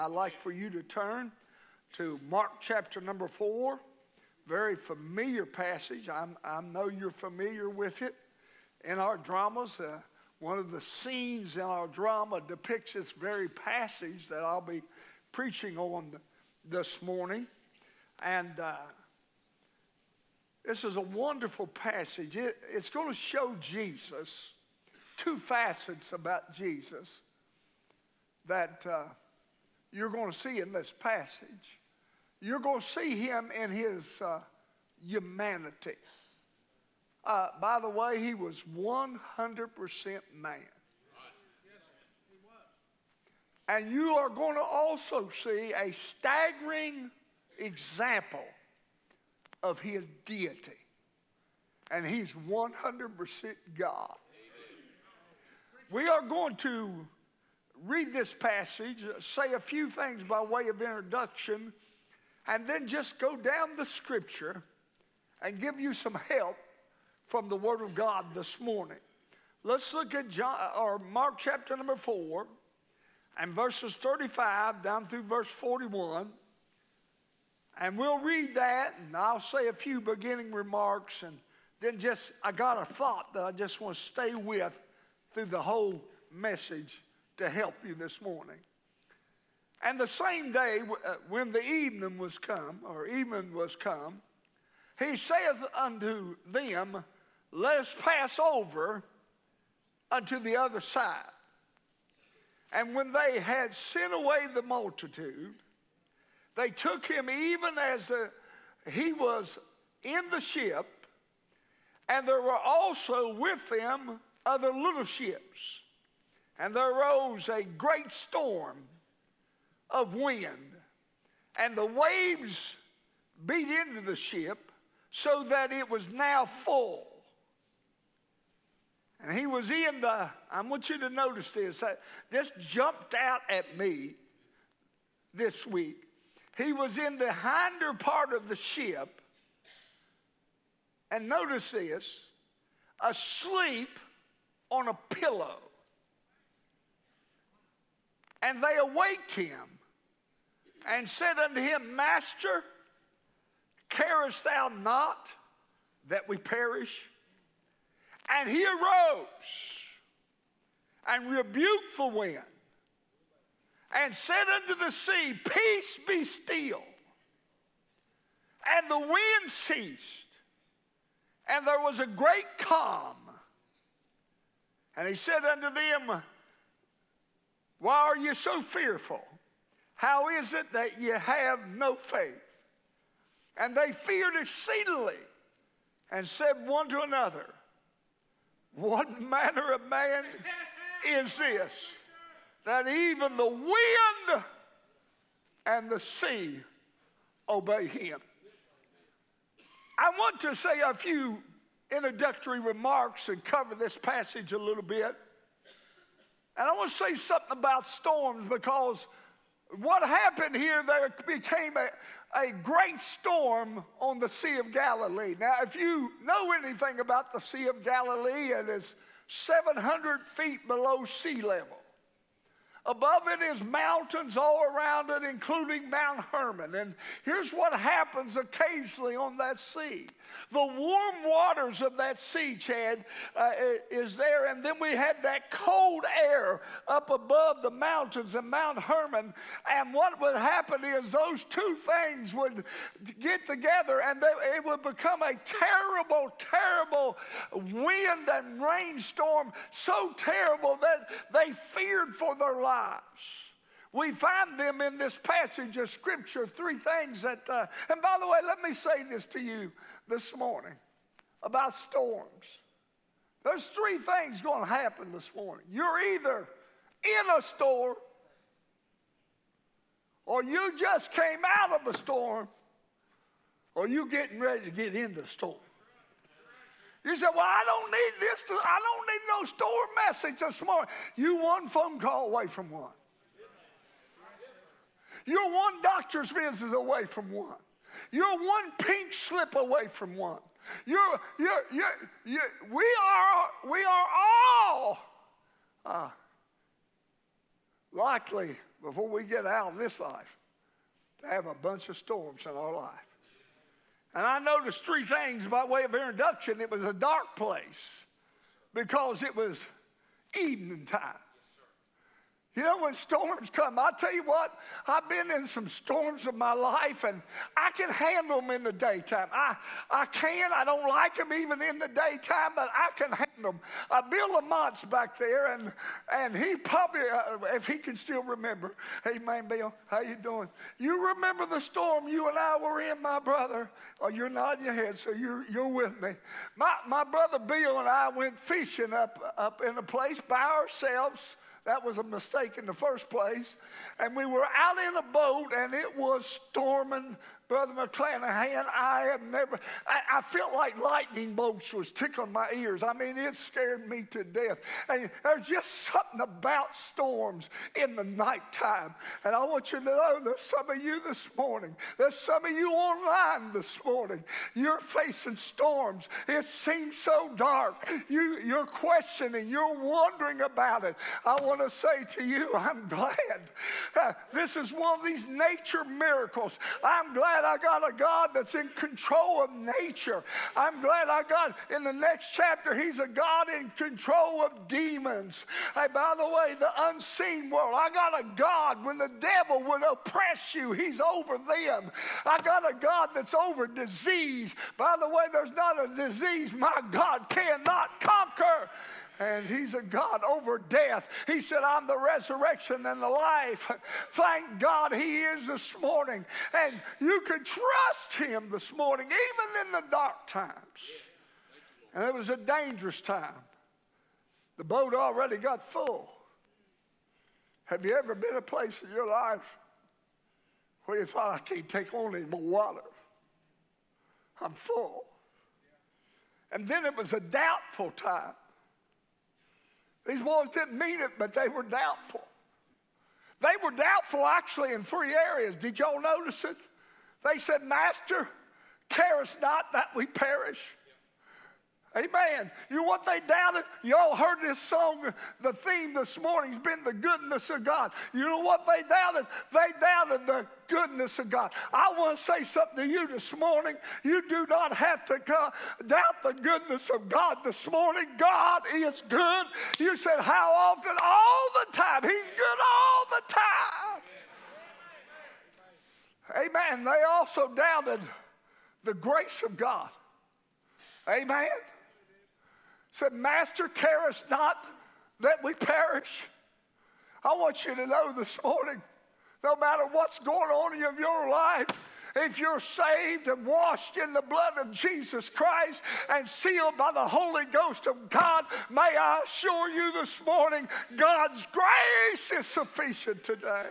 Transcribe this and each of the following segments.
I'd like for you to turn to Mark chapter number 4. Very familiar passage. I know you're familiar with it. In our dramas, one of the scenes in our drama depicts this very passage that I'll be preaching on this morning. And this is a wonderful passage. It's going to show Jesus, two facets about Jesus that you're going to see in this passage. You're going to see him in his humanity. By the way, he was 100% man. And you are going to also see a staggering example of his deity. And he's 100% God. We are going to read this passage, say a few things by way of introduction, and then just go down the scripture and give you some help from the Word of God this morning. Let's look at Mark chapter number 4 and verses 35 down through verse 41. And we'll read that, and I'll say a few beginning remarks, and then I got a thought that I just want to stay with through the whole message to help you this morning. And the same day, when the evening was come, he saith unto them, let us pass over unto the other side. And when they had sent away the multitude, they took him even as he was in the ship, and there were also with them other little ships. And there arose a great storm of wind, and the waves beat into the ship so that it was now full. And he was in I want you to notice this. This jumped out at me this week. He was in the hinder part of the ship, and notice this, asleep on a pillow. And they awaked him and said unto him, Master, carest thou not that we perish? And he arose and rebuked the wind and said unto the sea, Peace, be still. And the wind ceased, and there was a great calm. And he said unto them, Why are you so fearful? How is it that you have no faith? And they feared exceedingly and said one to another, What manner of man is this, that even the wind and the sea obey him? I want to say a few introductory remarks and cover this passage a little bit. And I want to say something about storms, because what happened here, there became a great storm on the Sea of Galilee. Now, if you know anything about the Sea of Galilee, it is 700 feet below sea level. Above it is mountains all around it, including Mount Hermon. And here's what happens occasionally on that sea. The warm waters of that sea, Chad, is there. And then we had that cold air up above the mountains of Mount Hermon. And what would happen is those two things would get together, and it would become a terrible, terrible wind and rainstorm, so terrible that they feared for their lives. We find them in this passage of Scripture, three things that, and by the way, let me say this to you this morning about storms. There's three things going to happen this morning. You're either in a storm, or you just came out of a storm, or you getting ready to get in the storm. You say, well, I don't need no storm message this morning. You one phone call away from one. You're one doctor's visit away from one. You're one pink slip away from one. We are all likely before we get out of this life, to have a bunch of storms in our life. And I noticed three things by way of introduction. It was a dark place because it was evening time. You know, when storms come, I tell you what, I've been in some storms of my life, and I can handle them in the daytime. I can. I don't like them even in the daytime, but I can handle them. Bill Lamont's back there, and he probably, if he can still remember, hey, man, Bill, how you doing? You remember the storm you and I were in, my brother? Oh, you're nodding your head, so you're with me. My brother Bill and I went fishing up in a place by ourselves. That was a mistake in the first place. And we were out in a boat, and it was storming. Brother McClanahan, I felt like lightning bolts was tickling my ears. I mean, it scared me to death. And there's just something about storms in the nighttime. And I want you to know there's some of you this morning. There's some of you online this morning. You're facing storms. It seems so dark. You're questioning. You're wondering about it. I want to say to you, I'm glad. This is one of these nature miracles. I'm glad I got a God that's in control of nature. I'm glad I got, in the next chapter, he's a God in control of demons. Hey, by the way, the unseen world, I got a God, when the devil would oppress you, he's over them. I got a God that's over disease. By the way, there's not a disease my God cannot conquer. And he's a God over death. He said, I'm the resurrection and the life. Thank God he is this morning. And you can trust him this morning, even in the dark times. And it was a dangerous time. The boat already got full. Have you ever been a place in your life where you thought, I can't take on any more water? I'm full. And then it was a doubtful time. These boys didn't mean it, but they were doubtful. They were doubtful actually in three areas. Did y'all notice it? They said, Master, carest not that we perish. Amen. You know what they doubted? Y'all heard this song. The theme this morning has been the goodness of God. You know what they doubted? They doubted the goodness of God. I want to say something to you this morning. You do not have to doubt the goodness of God this morning. God is good. You said, how often? All the time. He's good all the time. Amen. They also doubted the grace of God. Amen. Said, Master, carest not that we perish. I want you to know this morning, no matter what's going on in your life, if you're saved and washed in the blood of Jesus Christ and sealed by the Holy Ghost of God, may I assure you this morning, God's grace is sufficient today.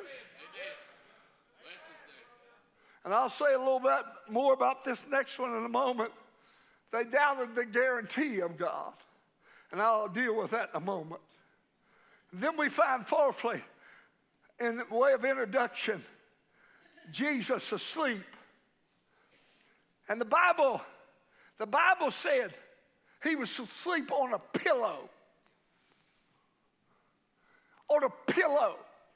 And I'll say a little bit more about this next one in a moment. They doubted the guarantee of God. And I'll deal with that in a moment. Then we find fourthly, in way of introduction, Jesus asleep. And the Bible said he was asleep on a pillow. On a pillow.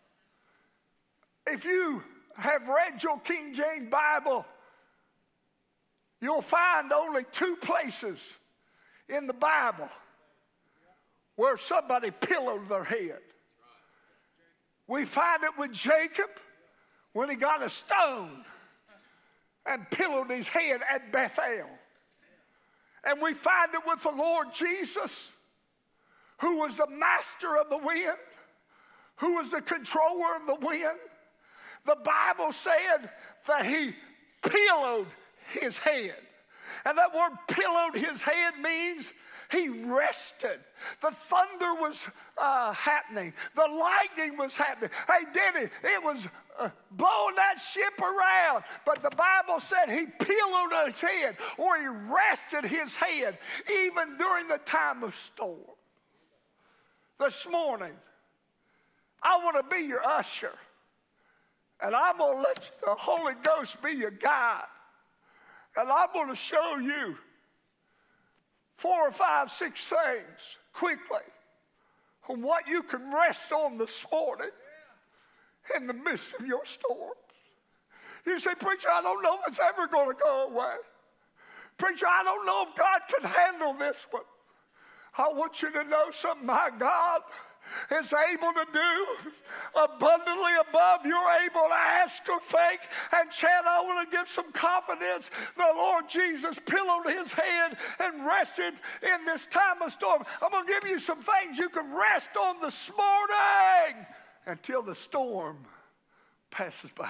If you have read your King James Bible, you'll find only two places in the Bible where somebody pillowed their head. We find it with Jacob when he got a stone and pillowed his head at Bethel. And we find it with the Lord Jesus, who was the master of the wind, who was the controller of the wind. The Bible said that he pillowed his head. And that word pillowed his head means he rested. The thunder was happening. The lightning was happening. Hey, Denny, it was blowing that ship around. But the Bible said he pillowed his head, or he rested his head, even during the time of storm. This morning, I want to be your usher. And I'm going to let the Holy Ghost be your guide. And I'm going to show you 4 or 5, 6 things quickly on what you can rest on this morning in the midst of your storm. You say, preacher, I don't know if it's ever going to go away. Preacher, I don't know if God can handle this one. I want you to know something. My God is able to do abundantly above you're able to ask or think. And Chad, I want to give some confidence. The Lord Jesus pillowed his head and rested in this time of storm. I'm going to give you some things you can rest on this morning until the storm passes by.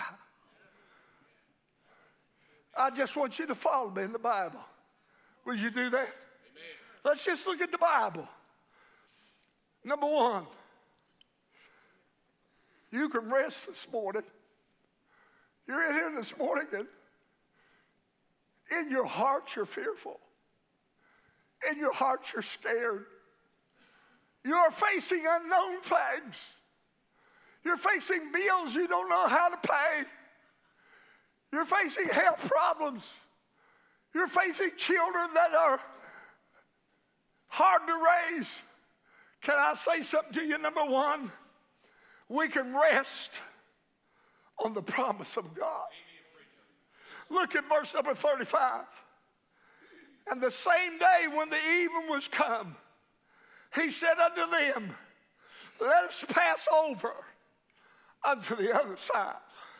I just want you to follow me in the Bible. Would you do that? Amen. Let's just look at the Bible. Number one, you can rest this morning. You're in here this morning and in your heart you're fearful. In your heart you're scared. You are facing unknown things. You're facing bills you don't know how to pay. You're facing health problems. You're facing children that are hard to raise. Can I say something to you? Number one, we can rest on the promise of God. Look at verse number 35. And the same day when the even was come, he said unto them, let us pass over unto the other side.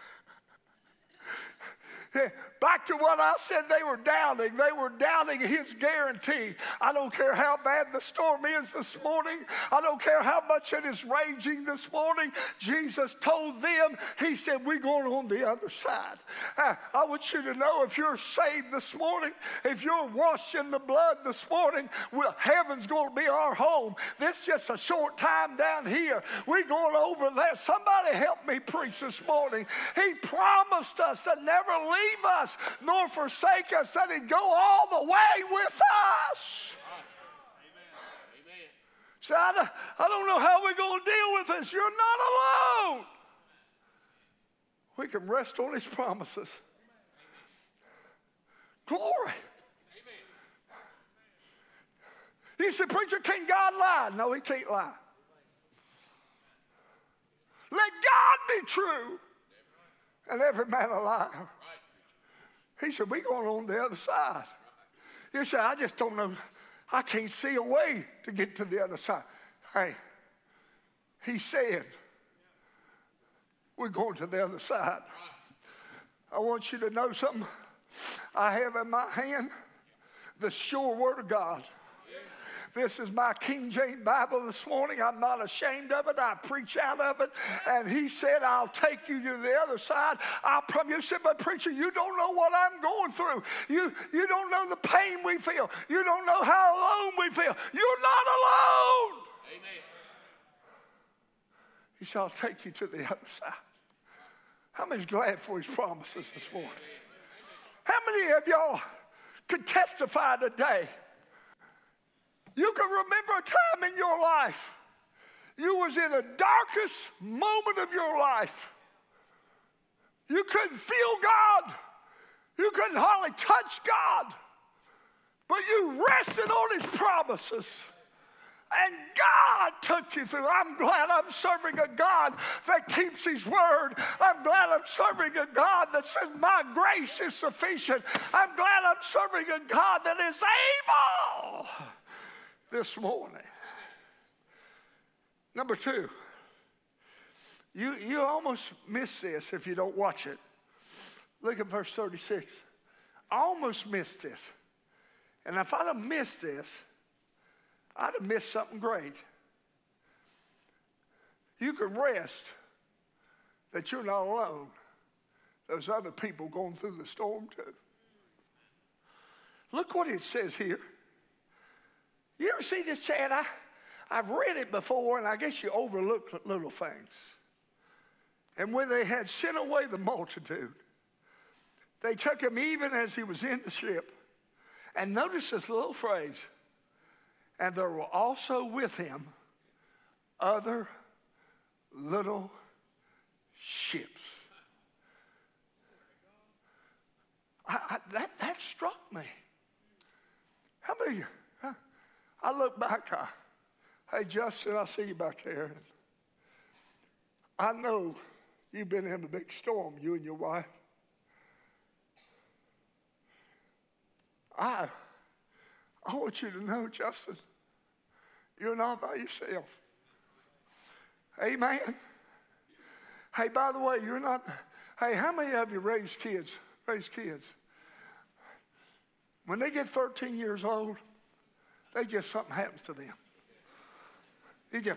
Back to what I said, they were doubting. They were doubting his guarantee. I don't care how bad the storm is this morning. I don't care how much it is raging this morning. Jesus told them, he said, we're going on the other side. I want you to know, if you're saved this morning, if you're washed in the blood this morning, well, heaven's going to be our home. This is just a short time down here. We're going over there. Somebody help me preach this morning. He promised us to never leave us nor forsake us, that he'd go all the way with us. Amen. So I don't know how we're going to deal with this. You're not alone. We can rest on his promises. Glory. You say, preacher, can God lie? No, he can't lie. Let God be true and every man a liar. He said, we're going on the other side. You say, I just don't know. I can't see a way to get to the other side. Hey, he said, we're going to the other side. I want you to know something. I have in my hand the sure word of God. This is my King James Bible this morning. I'm not ashamed of it. I preach out of it. And he said, I'll take you to the other side. I promise you. Said, but preacher, you don't know what I'm going through. You don't know the pain we feel. You don't know how alone we feel. You're not alone. Amen. He said, I'll take you to the other side. How many's glad for his promises this morning? How many of y'all could testify today? You can remember a time in your life you was in the darkest moment of your life. You couldn't feel God. You couldn't hardly touch God. But you rested on his promises. And God took you through. I'm glad I'm serving a God that keeps his word. I'm glad I'm serving a God that says my grace is sufficient. I'm glad I'm serving a God that is able this morning. Number two, you almost miss this if you don't watch it. Look at verse 36. I almost missed this. And if I'd have missed this, I'd have missed something great. You can rest that you're not alone. There's other people going through the storm too. Look what it says here. You ever see this, Chad? I've read it before, and I guess you overlook little things. And when they had sent away the multitude, they took him even as he was in the ship. And notice this little phrase. And there were also with him other little ships. That struck me. How many? I look back. Hey, Justin, I see you back there. I know You've been in a big storm, you and your wife. I want you to know, Justin, you're not by yourself. Amen. Hey, by the way, you're not. Hey, how many of you raise kids? Raise kids. When they get 13 years old, something happens to them. They just,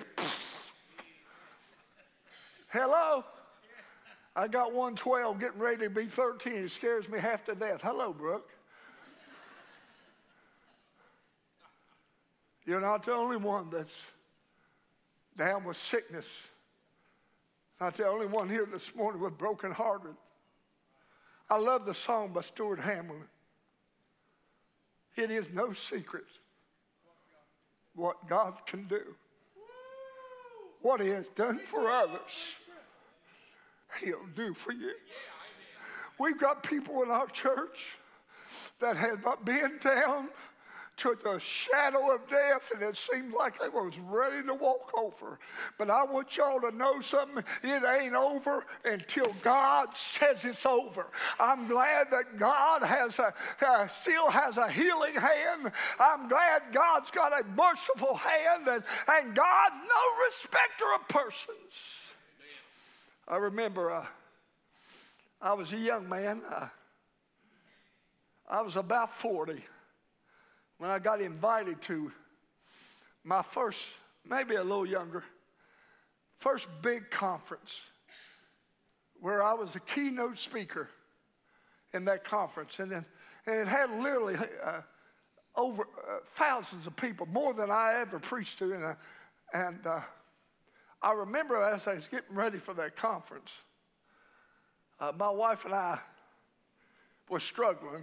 hello? I got one 12 getting ready to be 13. It scares me half to death. Hello, Brooke. You're not the only one that's down with sickness. Not the only one here this morning with brokenhearted. I love the song by Stuart Hamlin. It is no secret what God can do. What he has done for others, he'll do for you. We've got people in our church that have been down to the shadow of death, and it seemed like they was ready to walk over. But I want y'all to know something. It ain't over until God says it's over. I'm glad that God still has a healing hand. I'm glad God's got a merciful hand, and God's no respecter of persons. I remember I was a young man. I was about 40. When I got invited to my first, maybe a little younger, first big conference where I was a keynote speaker in that conference. And it had literally over thousands of people, more than I ever preached to. And I remember as I was getting ready for that conference, my wife and I were struggling.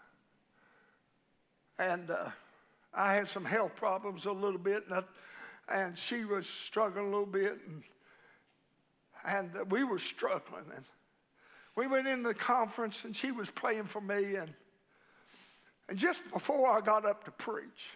And I had some health problems a little bit, and she was struggling a little bit, and we were struggling. And we went into the conference, and she was praying for me, and just before I got up to preach,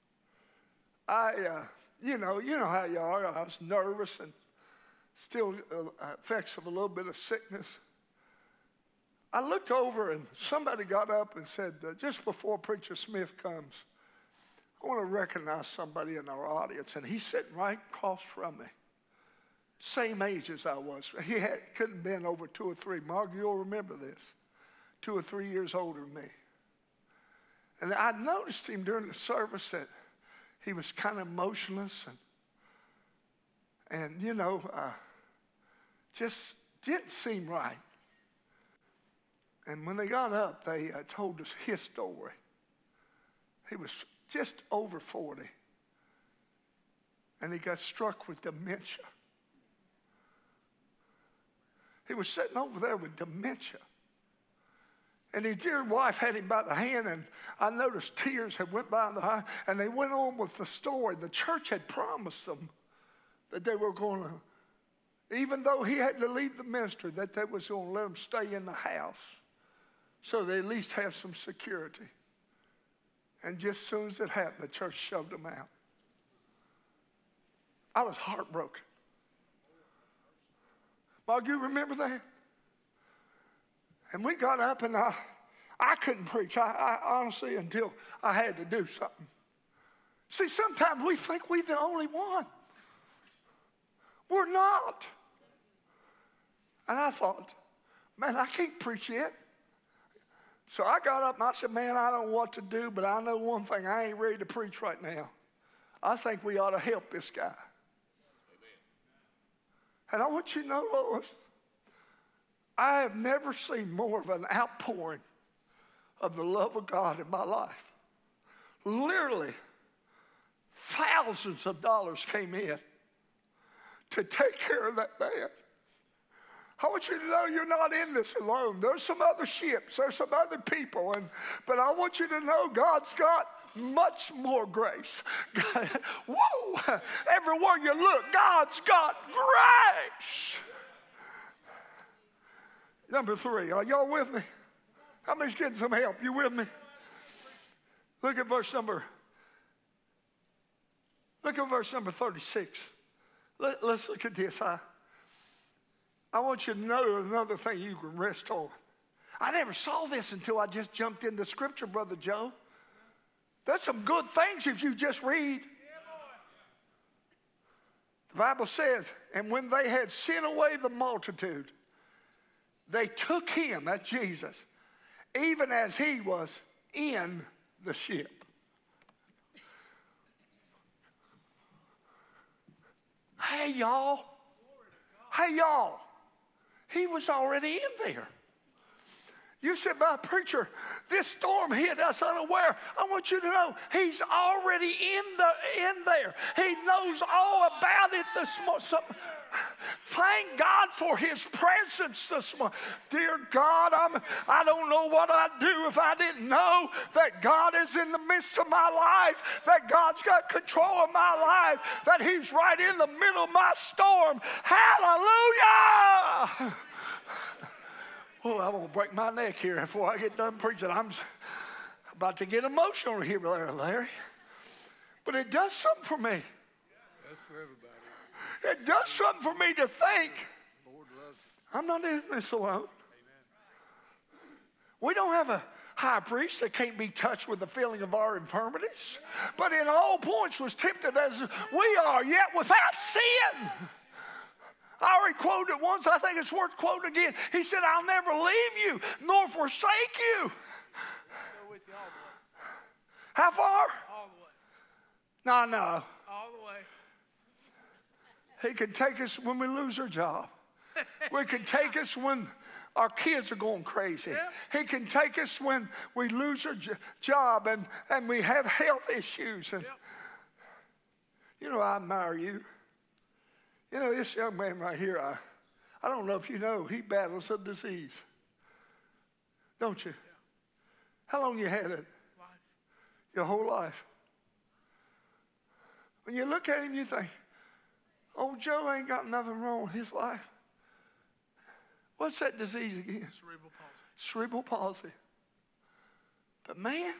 you know how you are. I was nervous and still effects of a little bit of sickness. I looked over and somebody got up and said, just before Preacher Smith comes, I want to recognize somebody in our audience. And he's sitting right across from me. Same age as I was. He couldn't have been over 2 or 3. Mark, you'll remember this. 2 or 3 years older than me. And I noticed him during the service that he was kind of motionless and just didn't seem right. And when they got up, they told us his story. He was just over 40. And he got struck with dementia. He was sitting over there with dementia. And his dear wife had him by the hand, and I noticed tears had went by the eye, and they went on with the story. The church had promised them that they were going to, even though he had to leave the ministry, that they was going to let him stay in the house so they at least have some security. And just as soon as it happened, the church shoved him out. I was heartbroken. Mark, you remember that? And we got up, and I couldn't preach. I honestly, until I had to do something. See, sometimes we think we're the only one. We're not. And I thought, man, I can't preach yet. So I got up and I said, man, I don't know what to do, but I know one thing. I ain't ready to preach right now. I think we ought to help this guy. Amen. And I want you to know, Lois, I have never seen more of an outpouring of the love of God in my life. Literally, thousands of dollars came in to take care of that man. I want you to know you're not in this alone. There's some other ships. There's some other people. But I want you to know God's got much more grace. Whoa! Everywhere you look, God's got grace. Number 3. Are y'all with me? How many's getting some help? You with me? Look at verse number 36. Let's look at this. I want you to know another thing you can rest on. I never saw this until I just jumped into Scripture, Brother Joe. There's some good things if you just read. The Bible says, and when they had sent away the multitude, they took him, that's Jesus, even as he was in the ship. Hey, y'all. Hey, y'all. He was already in there. You said, "My preacher, this storm hit us unaware." I want you to know he's already in there. He knows all about it this morning. Thank God for his presence this morning. Dear God, I don't know what I'd do if I didn't know that God is in the midst of my life, that God's got control of my life, that he's right in the middle of my storm. Hallelujah! Oh, I won't break my neck here before I get done preaching. I'm about to get emotional here, Larry. But it does something for me. That's for everybody. It does something for me to think, Lord loves you. I'm not in this alone. We don't have a high priest that can't be touched with the feeling of our infirmities, but in all points was tempted as we are, yet without sin. I already quoted it once. I think it's worth quoting again. He said, "I'll never leave you nor forsake you." Go with you all the way. How far? All the way. No. All the way. He can take us when we lose our job. We can take us when our kids are going crazy. Yeah. He can take us when we lose our job and we have health issues. And, you know, I admire you. You know, this young man right here, I don't know if you know, he battles a disease. Don't you? Yeah. How long you had it? Life. Your whole life. When you look at him, you think, old Joe ain't got nothing wrong with his life. What's that disease again? Cerebral palsy. Cerebral palsy. But man,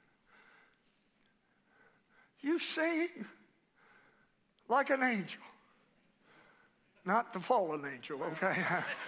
you sing like an angel. Not the fallen angel, okay?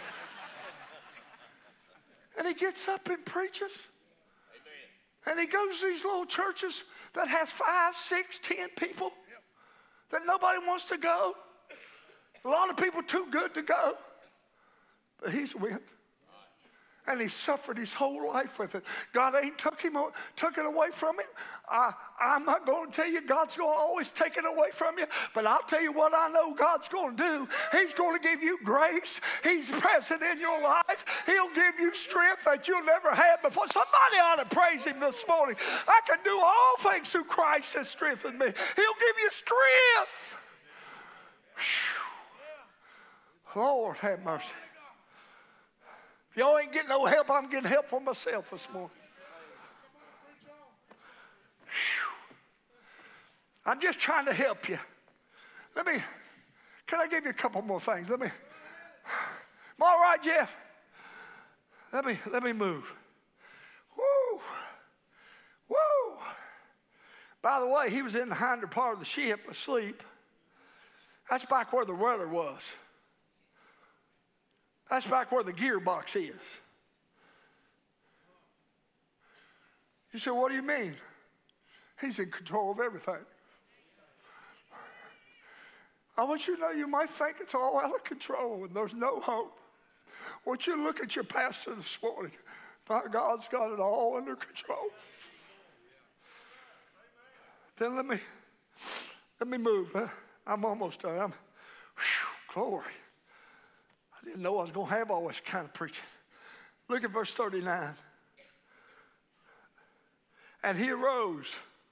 And he gets up and preaches. Amen. And he goes to these little churches that has 5, 6, 10 people that nobody wants to go. A lot of people too good to go. But he's went. And he suffered his whole life with it. God ain't took it away from him. I'm not going to tell you God's going to always take it away from you. But I'll tell you what I know God's going to do. He's going to give you grace. He's present in your life. He'll give you strength that you'll never had before. Somebody ought to praise him this morning. I can do all things through Christ that strengthens me. He'll give you strength. Whew. Lord have mercy. Y'all ain't getting no help. I'm getting help for myself this morning. I'm just trying to help you. Can I give you a couple more things? I'm all right, Jeff? Let me move. Woo. Woo. By the way, he was in the hinder part of the ship asleep. That's back where the rudder was. That's back where the gearbox is. You say, what do you mean? He's in control of everything. I want you to know you might think it's all out of control and there's no hope. I want you to look at your pastor this morning. My God's got it all under control. Then let me move. I'm almost done. Glory. I didn't know I was going to have all this kind of preaching. Look at verse 39. And he arose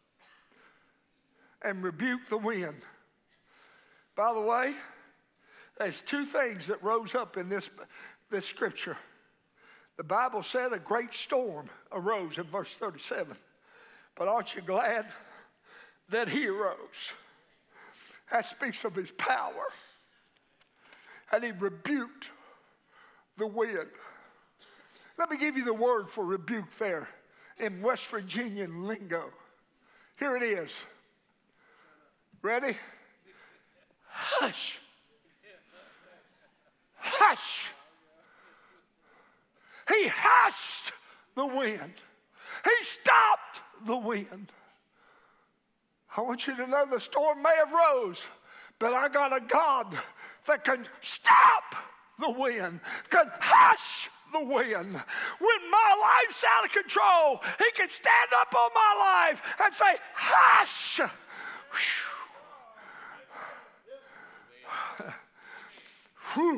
and rebuked the wind. By the way, there's two things that rose up in this scripture. The Bible said a great storm arose in verse 37. But aren't you glad that he arose? That speaks of his power. And he rebuked the wind. Let me give you the word for rebuke there in West Virginian lingo. Here it is. Ready? Hush. hush. He hushed the wind. He stopped the wind. I want you to know the storm may have rose, but I got a God that can stop the wind, can hush the wind. When my life's out of control, he can stand up on my life and say, hush. Whew.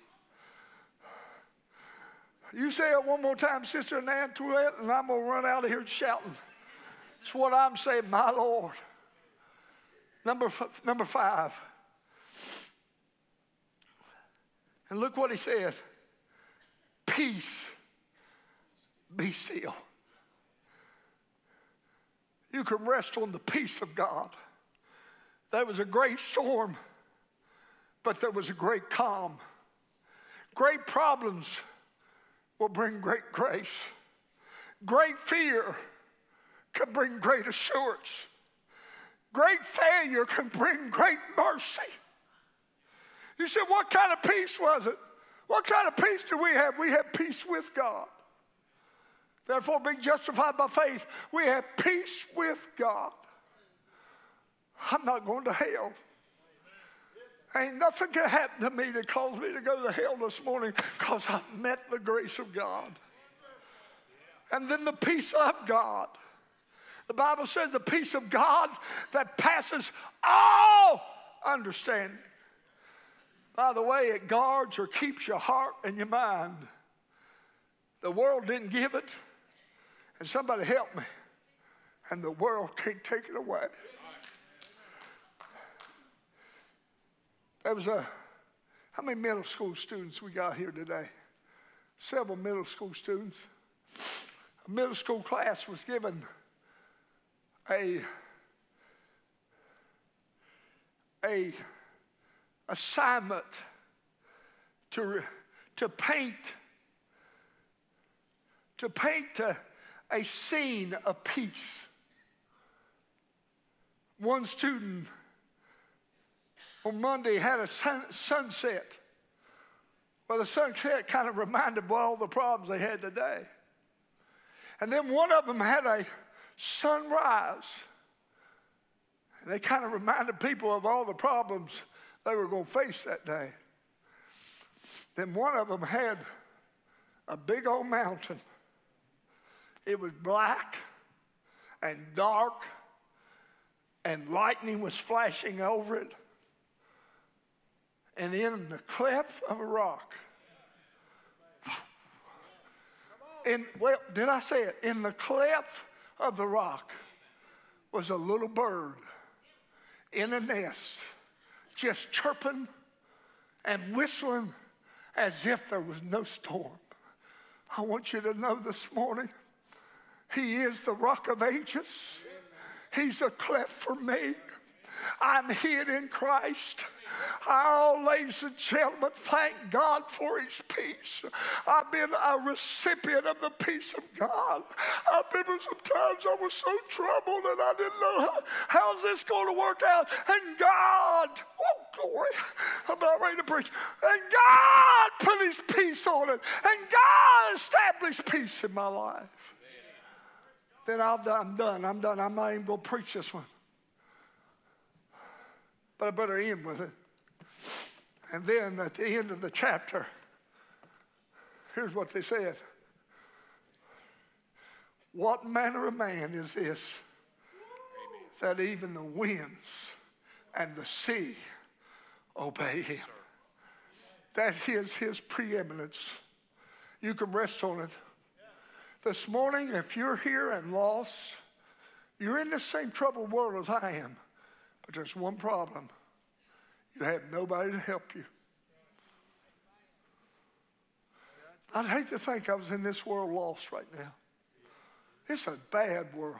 You say it one more time, Sister Nantuette, and I'm going to run out of here shouting. It's what I'm saying, my Lord. Number 5. And look what he said. Peace, be still. You can rest on the peace of God. There was a great storm, but there was a great calm. Great problems will bring great grace. Great fear can bring great assurance. Great failure can bring great mercy. You said, what kind of peace was it? What kind of peace do we have? We have peace with God. Therefore, being justified by faith, we have peace with God. I'm not going to hell. Ain't nothing can happen to me that cause me to go to hell this morning because I've met the grace of God. And then the peace of God. The Bible says the peace of God that passes all understanding. By the way, it guards or keeps your heart and your mind. The world didn't give it, and somebody help me, and the world can't take it away. There was how many middle school students we got here today? Several middle school students. A middle school class was given a assignment to paint a scene of peace. One student on Monday had a sunset. Well, the sunset kind of reminded of all the problems they had today. And then one of them had a sunrise. And they kind of reminded people of all the problems they were going to face that day. Then one of them had a big old mountain. It was black and dark, and lightning was flashing over it. And in the cleft of a rock, did I say it? In the cleft of the rock was a little bird in a nest, just chirping and whistling as if there was no storm. I want you to know this morning, he is the rock of ages. He's a cleft for me. I'm hid in Christ. Oh, ladies and gentlemen, thank God for his peace. I've been a recipient of the peace of God. I remember sometimes I was so troubled and I didn't know how's this going to work out. And God, oh glory, I'm about ready to preach. And God put his peace on it. And God established peace in my life. Then I'm done. I'm not even going to preach this one. But I better end with it. And then at the end of the chapter, here's what they said. What manner of man is this, that even the winds and the sea obey him? That is his preeminence. You can rest on it. This morning, if you're here and lost, you're in the same troubled world as I am. But there's one problem. You have nobody to help you. I'd hate to think I was in this world lost right now. It's a bad world.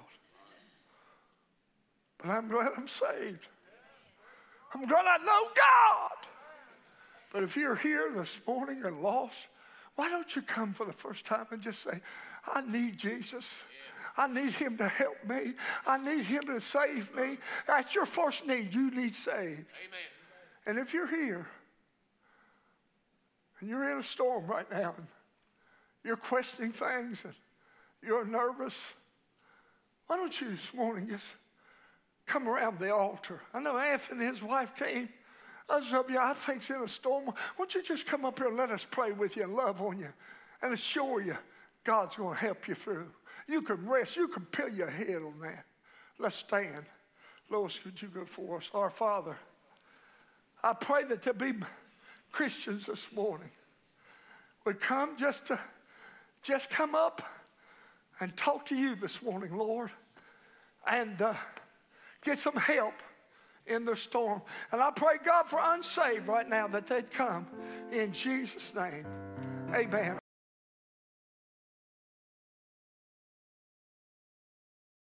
But I'm glad I'm saved. I'm glad I know God. But if you're here this morning and lost, why don't you come for the first time and just say, I need Jesus. I need him to help me. I need him to save me. That's your first need. You need saved. Amen. And if you're here and you're in a storm right now, and you're questioning things, and you're nervous, why don't you this morning just come around the altar? I know Anthony and his wife came. Others of you, I think, in a storm. Why don't you just come up here and let us pray with you and love on you and assure you God's going to help you through. You can rest. You can peel your head on that. Let's stand. Lois, could you go for us? Our Father, I pray that there be Christians this morning would come just come up and talk to you this morning, Lord, and get some help in the storm. And I pray, God, for unsaved right now that they'd come in Jesus' name. Amen.